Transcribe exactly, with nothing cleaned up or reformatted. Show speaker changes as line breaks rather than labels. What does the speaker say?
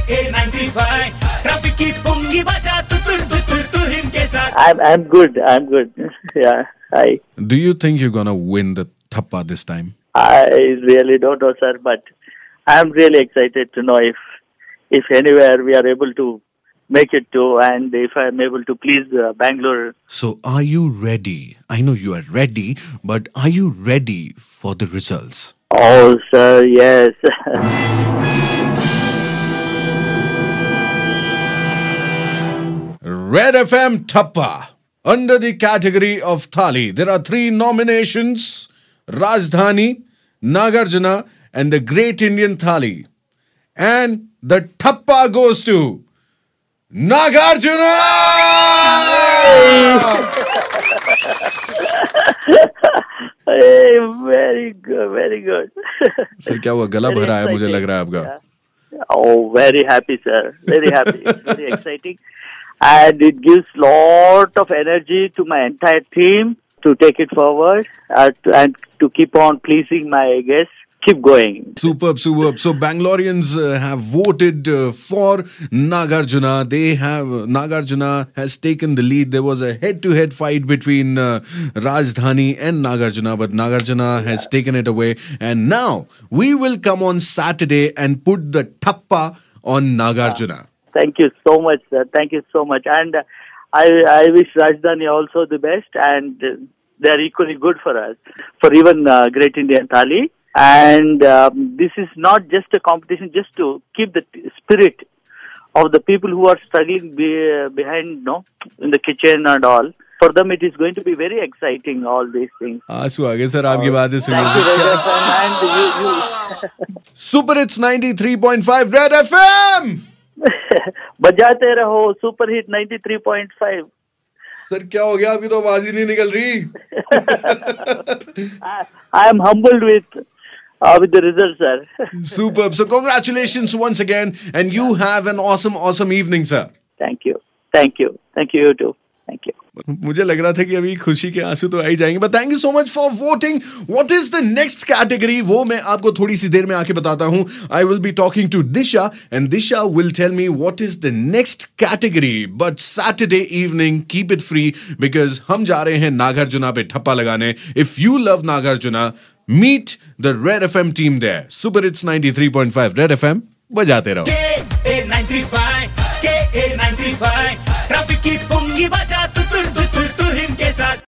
ए ninety five traffic की पुंगी बजा तू तुर तू तुर तू हिम के साथ.
I'm I'm good. I'm good. Yeah. I
Do you think you're gonna win the Thappa this time?
I really don't know, sir, but I'm really excited to know if if anywhere we are able to make it to, and if I'm able to please uh, Bangalore.
So are you ready? I know you are ready, but are you ready for the results?
Oh, sir, yes.
Red F M Thappa. Under the category of Thali, there are three nominations: Rajdhani, Nagarjuna, and the Great Indian Thali. And the Thappa goes to Nagarjuna!
Hey, very good, very good.
Sir क्या हुआ गला
Very
भरा है मुझे
exciting.
लग रहा है आपका.
Oh, very happy, sir. Very happy. It's very exciting. And it gives lot of energy to my entire team to take it forward uh, to, and to keep on pleasing my guests. Keep going.
Superb, superb. So Bangaloreans uh, have voted uh, for Nagarjuna. They have Nagarjuna has taken the lead. There was a head-to-head fight between uh, Rajdhani and Nagarjuna, but Nagarjuna has taken it away. And now we will come on Saturday and put the Thappa on Nagarjuna.
Thank you so much, sir. Thank you so much. And uh, I I wish Rajdhani also the best, and uh, they are equally good for us, for even uh, Great Indian Thali. And um, this is not just a competition, just to keep the t- spirit of the people who are struggling be, uh, behind, no, in the kitchen and all. For them, it is going to be very exciting. All these things.
आंसू आ गए sir आपकी बातें सुन
Thank you, Red F M, and you, you
super hits ninety-three point five Red F M.
बजाते रहो super hit ninety-three point five.
Sir क्या हो गया अभी तो आवाज ही नहीं निकल रही.
I, I am humbled with uh, with the results, sir.
Superb. So congratulations once again, and you have an awesome, awesome evening, sir.
Thank you, thank you, thank you, you too. Thank you.
मुझे लग रहा था कि अभी खुशी के आंसू तो आ ही जाएंगे, but thank you so much for voting. What is the next category? वो मैं आपको थोड़ी सी देर में आके बताता हूँ. I will be talking to Disha, and Disha will tell me what is the next category. But Saturday evening, keep it free because हम जा रहे हैं नागार्जुना पे ठप्पा लगाने. If you love Nagarjuna, meet the Red F M team there. Super Hits ninety-three point five Red F M बजाते रहो.
के ए नाइंटी फाइव के ए नाइंटी फाइव ट्रैफिक की पुंगी बजा तू तुर तू तुर तू हिम के साथ.